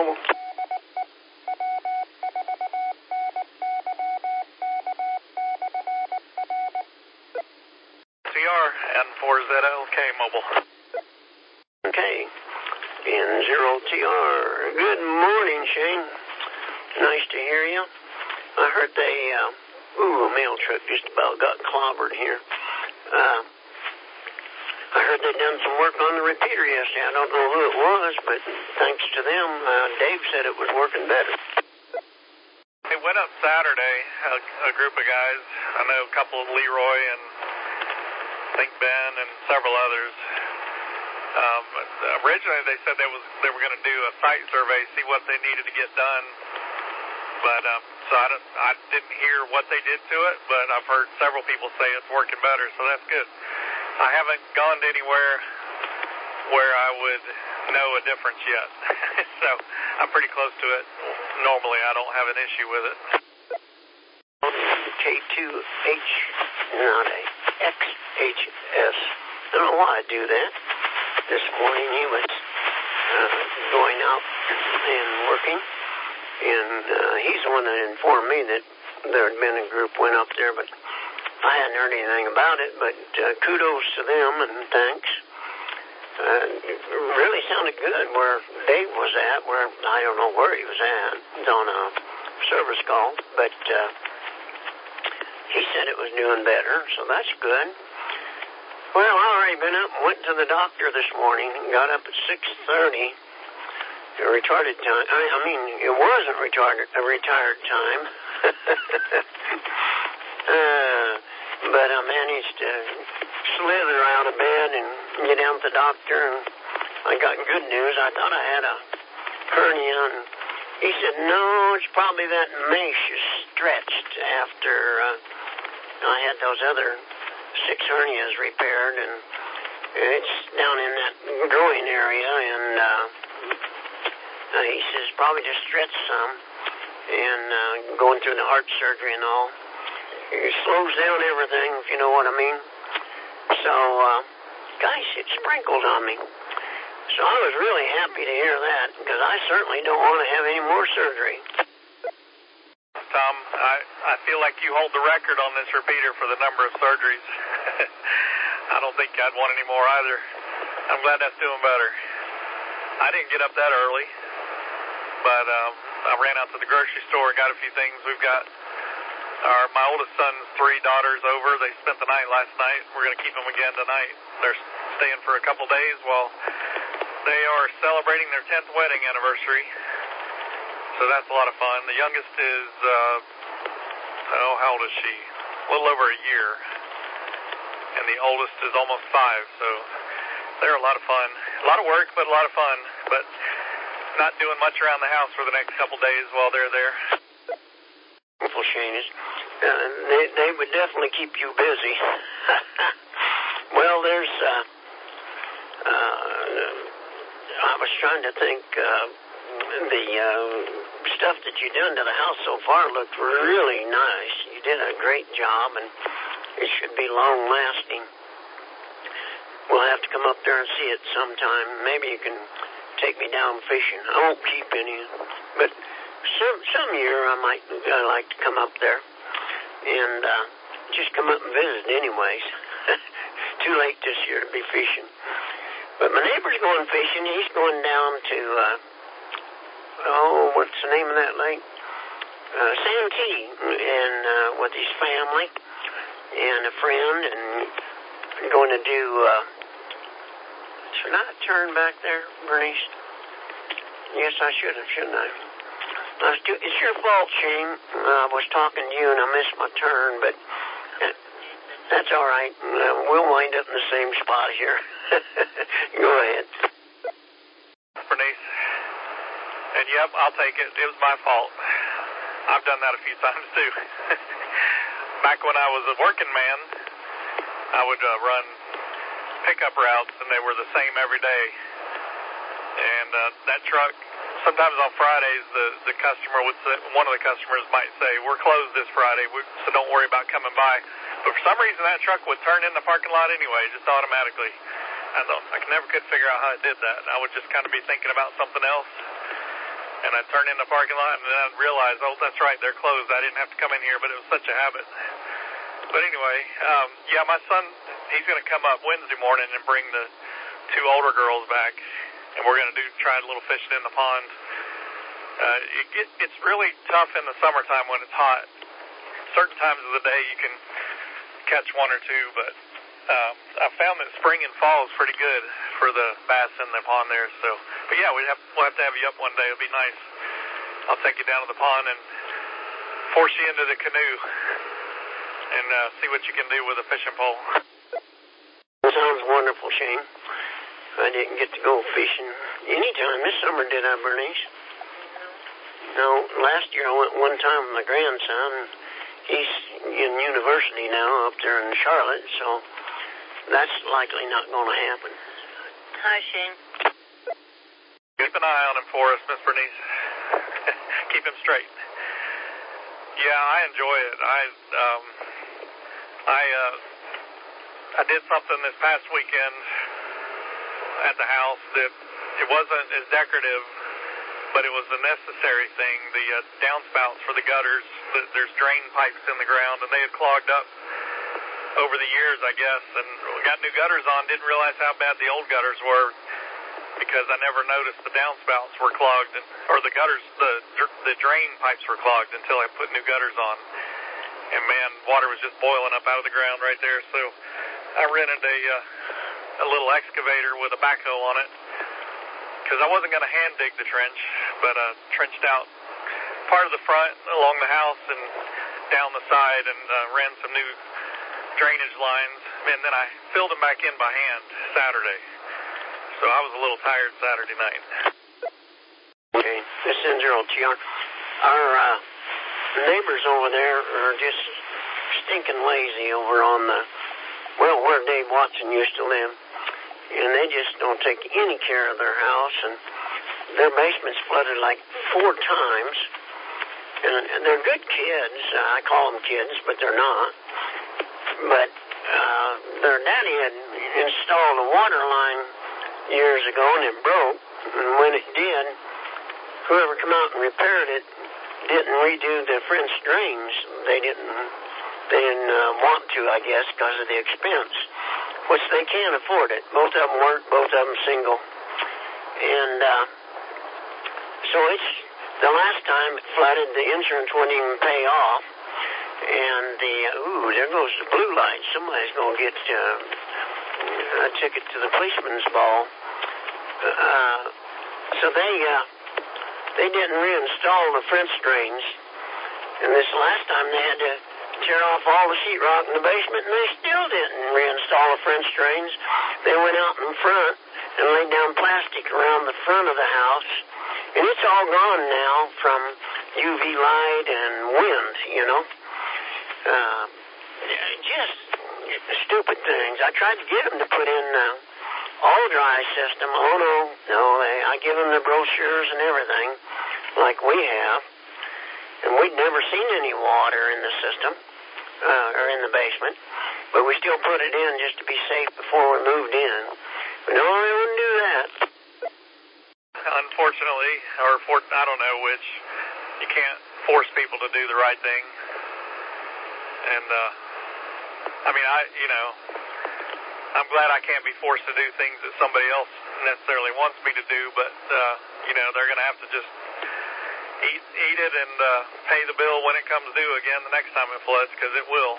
Mobile. TR and 4ZLK Mobile. Okay. N0TR. Good morning, Shane. Nice to hear you. I heard a mail truck just about got clobbered here. I heard they'd done some work on the repeater yesterday. I don't know who it was, but thanks to them, Dave said it was working better. It went up Saturday, a group of guys. I know a couple of Leroy and I think Ben and several others. Originally they said they were going to do a site survey, see what they needed to get done. But so I didn't hear what they did to it, but I've heard several people say it's working better, so that's good. I haven't gone to anywhere where I would know a difference yet. So I'm pretty close to it. Normally I don't have an issue with it. K2H, not a XHS. I don't know why I do that. This morning he was going out and working, and he's the one that informed me that there had been a group went up there, but I hadn't heard anything about it. But kudos to them and thanks. It really sounded good where Dave was at, where I don't know where he was at. It's on a service call, but he said it was doing better, so that's good. Well, I already been up and went to the doctor this morning and got up at 6:30. A retarded time. I mean, it wasn't a retired time. But I managed to slither out of bed and get down to the doctor, and I got good news. I thought I had a hernia, and he said, no, it's probably that mesh is stretched after I had those other 6 hernias repaired, and it's down in that groin area, and he says probably just stretched some, and going through the heart surgery and all. It slows down everything, if you know what I mean. So, gosh, it sprinkled on me. So I was really happy to hear that, because I certainly don't want to have any more surgery. Tom, I feel like you hold the record on this repeater for the number of surgeries. I don't think I'd want any more either. I'm glad that's doing better. I didn't get up that early, but I ran out to the grocery store and got a few things. We've got my oldest son's 3 daughters over. They spent the night last night. We're going to keep them again tonight. They're staying for a couple days while they are celebrating their 10th wedding anniversary. So that's a lot of fun. The youngest is, how old is she? A little over a year. And the oldest is almost 5. So they're a lot of fun. A lot of work, but a lot of fun. But not doing much around the house for the next couple days while they're there. Well, Shane, they would definitely keep you busy. Well, there's, I was trying to think, the stuff that you've done to the house so far looked really nice. You did a great job, and it should be long-lasting. We'll have to come up there and see it sometime. Maybe you can take me down fishing. I won't keep any, but some year I might like to come up there and just come up and visit anyways. Too late this year to be fishing. But my neighbor's going fishing. He's going down to, what's the name of that lake? Santee, and with his family and a friend, and going to do, should I turn back there, Bernice? Yes, I should have, shouldn't I? It's your fault, Shane. I was talking to you and I missed my turn, but that's all right. We'll wind up in the same spot here. Go ahead. Bernice. And yep, I'll take it. It was my fault. I've done that a few times too. Back when I was a working man, I would run pickup routes, and they were the same every day. And that truck, sometimes on Fridays, the customer would say, one of the customers might say, we're closed this Friday, so don't worry about coming by. But for some reason, that truck would turn in the parking lot anyway, just automatically. I never could figure out how it did that. I would just kind of be thinking about something else. And I turned in the parking lot, and then I realized, oh, that's right, they're closed. I didn't have to come in here, but it was such a habit. But anyway, yeah, my son, he's going to come up Wednesday morning and bring the 2 older girls back, and we're going to try a little fishing in the pond. It's really tough in the summertime when it's hot. Certain times of the day you can catch 1 or 2, but I found that spring and fall is pretty good for the bass in the pond there. So, but yeah, we'll have to have you up one day. It'll be nice. I'll take you down to the pond and force you into the canoe and see what you can do with a fishing pole. Sounds wonderful, Shane. I didn't get to go fishing anytime this summer, did I, Bernice? No, last year I went one time with my grandson. He's in university now up there in Charlotte, so that's likely not going to happen. Hi, Shane. Keep an eye on him for us, Miss Bernice. Keep him straight. Yeah, I enjoy it. I did something this past weekend at the house that it wasn't as decorative, but it was a necessary thing. The downspouts for the gutters, there's drain pipes in the ground, and they had clogged up over the years, I guess, and we got new gutters on, didn't realize how bad the old gutters were because I never noticed the downspouts were clogged, or the gutters, the drain pipes were clogged until I put new gutters on. And man, water was just boiling up out of the ground right there, so I rented a little excavator with a backhoe on it because I wasn't going to hand dig the trench, but trenched out part of the front along the house and down the side and ran some new drainage lines, and then I filled them back in by hand Saturday. So I was a little tired Saturday night. Okay, this is LTR. Our neighbors over there are just stinking lazy over on where Dave Watson used to live. And they just don't take any care of their house, and their basement's flooded like 4 times. And they're good kids. I call them kids, but they're not. But their daddy had installed a water line years ago, and it broke. And when it did, whoever come out and repaired it didn't redo the French drains. They didn't want to, I guess, because of the expense, which they can't afford it. Both of them work, both of them single. And so it's the last time it flooded, the insurance wouldn't even pay off. And there goes the blue light. Somebody's going to get a ticket to the policeman's ball. So they didn't reinstall the French drains. And this last time they had to tear off all the sheetrock in the basement, and they still didn't reinstall the French drains. They went out in front and laid down plastic around the front of the house. And it's all gone now from UV light and wind, you know. Just stupid things. I tried to get them to put in all dry system. Oh, no. I give them the brochures and everything like we have. And we'd never seen any water in the system or in the basement. But we still put it in just to be safe before we moved in. But no, they wouldn't do that. Unfortunately, or I don't know which, you can't force people to do the right thing. And, I mean, I'm glad I can't be forced to do things that somebody else necessarily wants me to do, but, they're going to have to just eat it and pay the bill when it comes due again the next time it floods, because it will.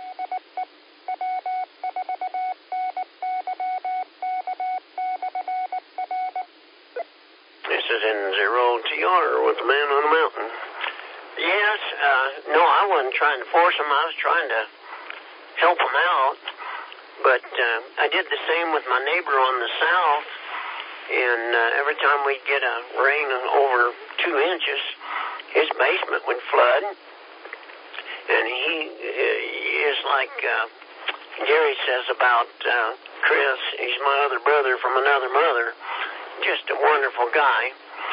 This is N0TR with the Man on the Mountain. Yes, no, I wasn't trying to force them. I was trying to help them out. But I did the same with my neighbor on the south. And every time we'd get a rain over 2 inches, his basement would flood. And he is like Gary says about Chris. He's my other brother from another mother. Just a wonderful guy.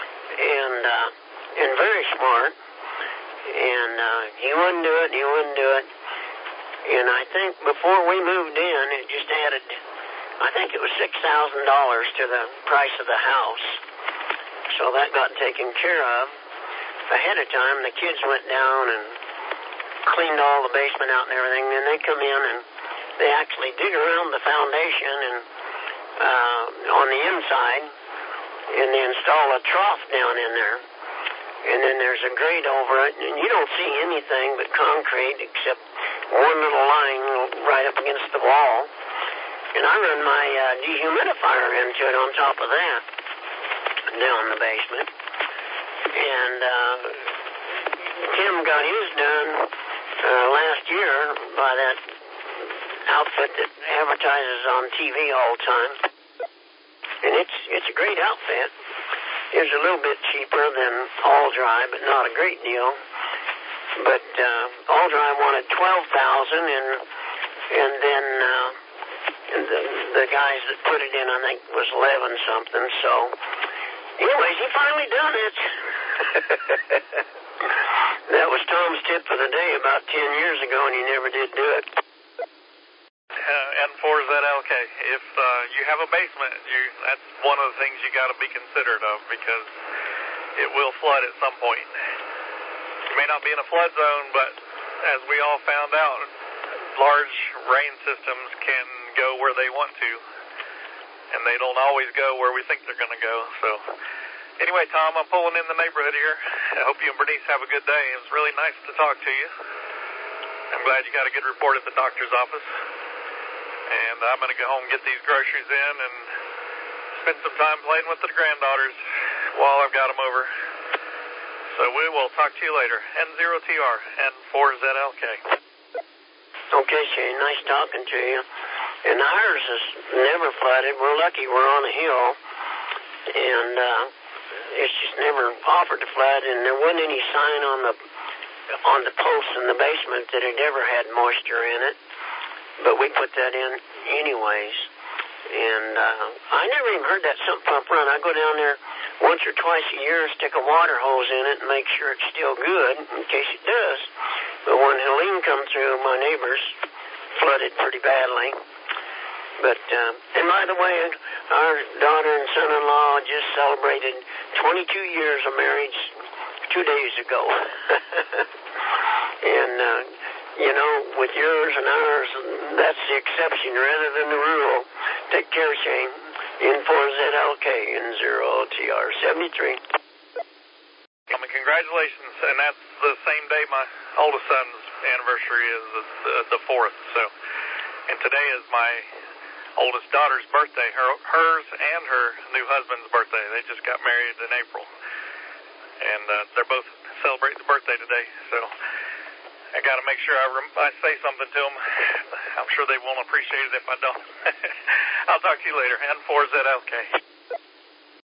And very smart. And he wouldn't do it. And I think before we moved in, it just added, I think it was $6,000 to the price of the house. so that got taken care of. Ahead of time, the kids went down and cleaned all the basement out and everything. Then they come in and they actually dig around the foundation and on the inside, and they install a trough down in there. And then there's a grate over it, and you don't see anything but concrete except one little line right up against the wall. And I run my dehumidifier into it on top of that down in the basement. And Tim got his done last year by that outfit that advertises on TV all the time. And it's a great outfit. It's a little bit cheaper than All Dry, but not a great deal. But All Dry wanted $12,000, and then the guys that put it in, I think, was 11 something. So, anyways, he finally done it. That was Tom's tip for the day about 10 years ago, and he never did do it. N4ZLK. If you have a basement, that's one of the things you got to be considerate of, because it will flood at some point. You may not be in a flood zone, but as we all found out, large rain systems can go where they want to, and they don't always go where we think they're going to go. So anyway, Tom, I'm pulling in the neighborhood here. I hope you and Bernice have a good day. It was really nice to talk to you. I'm glad you got a good report at the doctor's office. And I'm going to go home and get these groceries in and spend some time playing with the granddaughters while I've got them over. So we will talk to you later. N0TR, N4ZLK. Okay, Shane, nice talking to you. And ours is never flooded. We're lucky we're on a hill. And it's just never offered to flood. And there wasn't any sign on the posts in the basement that it ever had moisture in it. But we put that in anyways. And I never even heard that sump pump run. I go down there once or twice a year, stick a water hose in it and make sure it's still good in case it does. But when Helene come through, my neighbors flooded pretty badly. But, and by the way, our daughter and son-in-law just celebrated 22 years of marriage 2 days ago. And, you know, with yours and ours, that's the exception rather than the rule. Take care, Shane. N4ZLK, N0TR 73. Congratulations. And that's the same day my oldest son's anniversary is, the 4th. So, and today is my oldest daughter's birthday, hers and her new husband's birthday. They just got married in April. And they're both celebrating the birthday today. So I got to make sure I say something to them. I'm sure they won't appreciate it if I don't. I'll talk to you later. N4ZLK.